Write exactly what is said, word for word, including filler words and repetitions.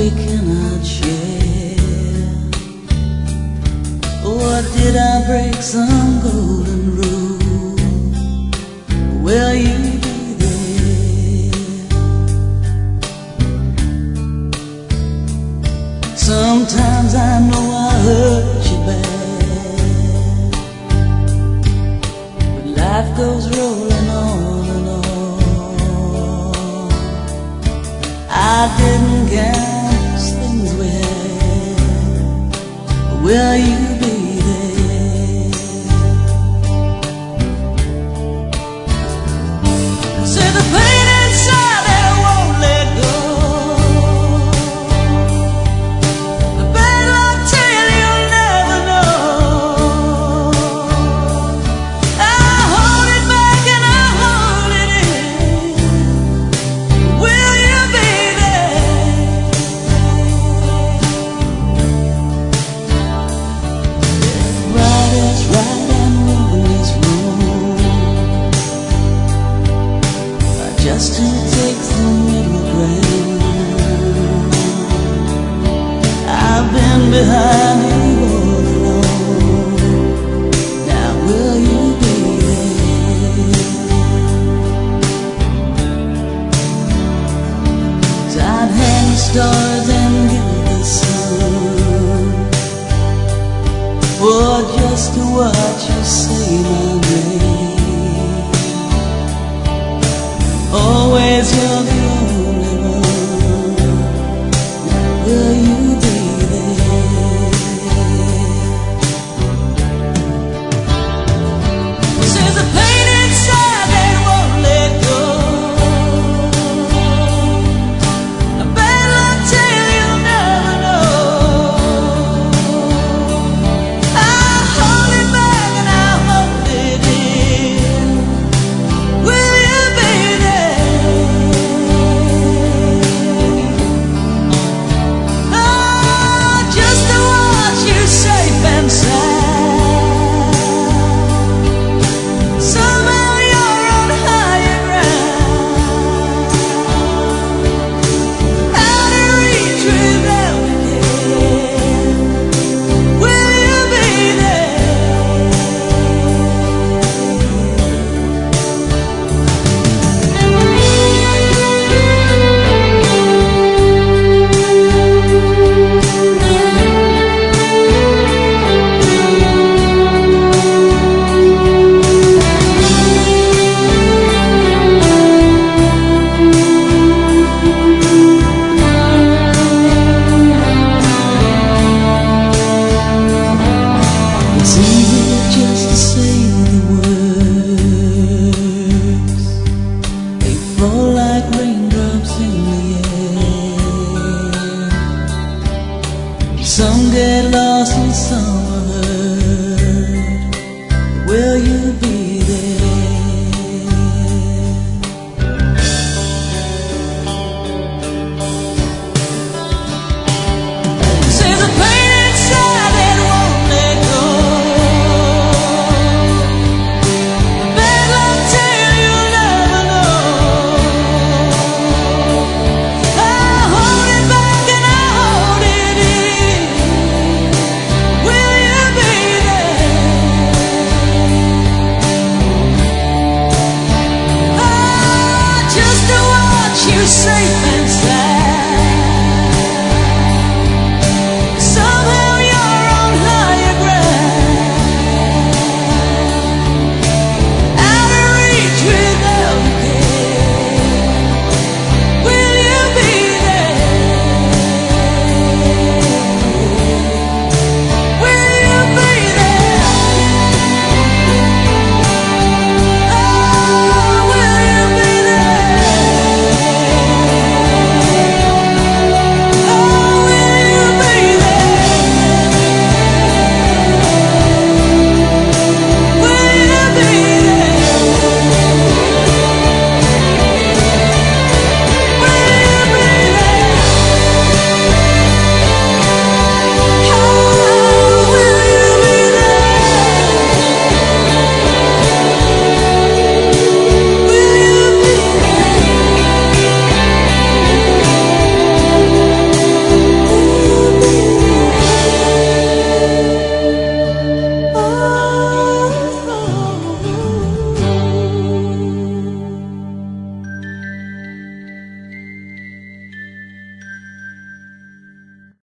we cannot share. What did I break? Some golden rule? Will you be there? Sometimes I know I hurt you bad, but life goes rolling on and on. I didn't count things we had. Will you be there? Say the pain inside that I won't let go, the bad luck tale you'll never know. I hold it back and I hold it in. Will you be there? Right is right and wrong is wrong. Just who takes the middle ground? I've been behind you all along. Now will you be there? 'Cause I'd hang the stars and give the sun, or just to watch you say my name. Always you're the only one. Now will you be there? Say the pain inside that won't let go, a bad luck tale you'll never know. I hold it back and I hold it in. Will you be there? Oh, just to watch you safe and sound. Somehow you're on higher ground, out of reach without a care. Will you be there? It's easy just to say the words. They fall like raindrops in the air. Some get lost and some